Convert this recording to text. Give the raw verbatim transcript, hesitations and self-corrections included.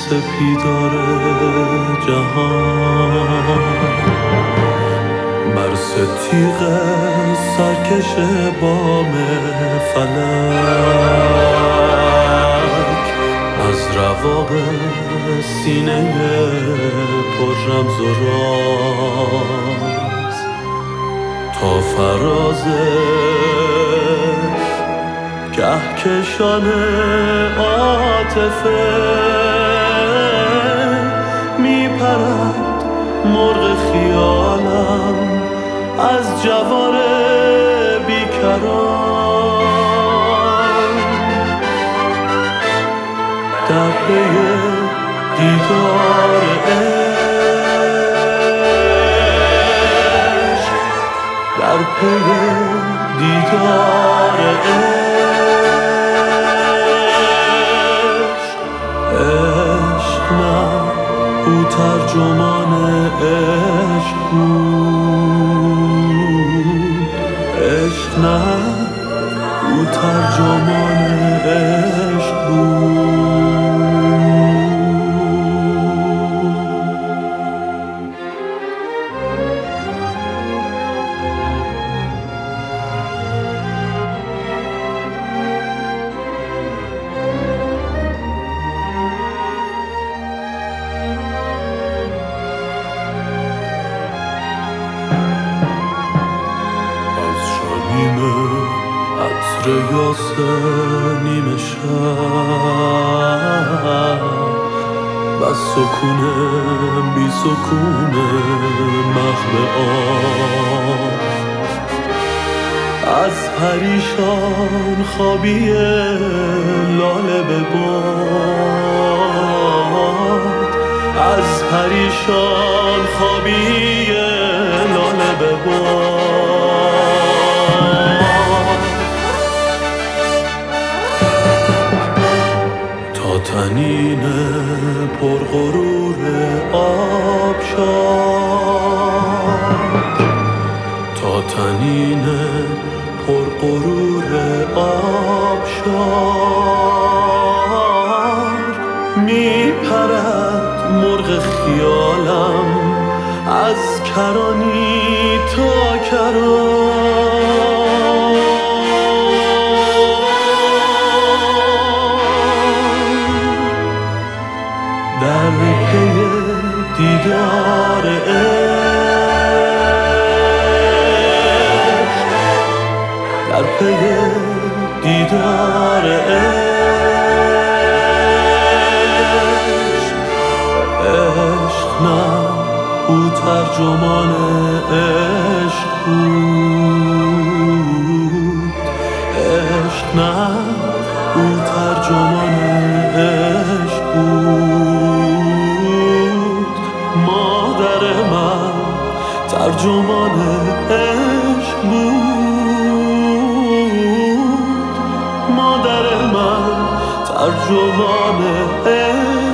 سپیدار جهان بر ستیغ سرکش بام فلک از رواق سینه پر رمز و راز تا فراز کهکشان عاطفه میپرد مرغ خیالم از جوار بیکران در پی دیدار عشق در پی دیدار عشق عشق نه او ترجمان عشق بود عشق نه او ترجمان عشق بود عطر یاس نیمه شب و سکون بی سکون محو آب از پریشان خوابی لاله به باد از پریشان خوابی لاله به باد تنین پرغرور آبشار تا تنین پرغرور آبشار میپرد مرغ خیالم از کرانی تا کران در پی دیدار عشق در پی دیدار عشق عشق نه او ترجمان عشق بود عشق نه او ترجمان عشق بود مادر من ترجمان عشق بود مادر من ترجمان عشق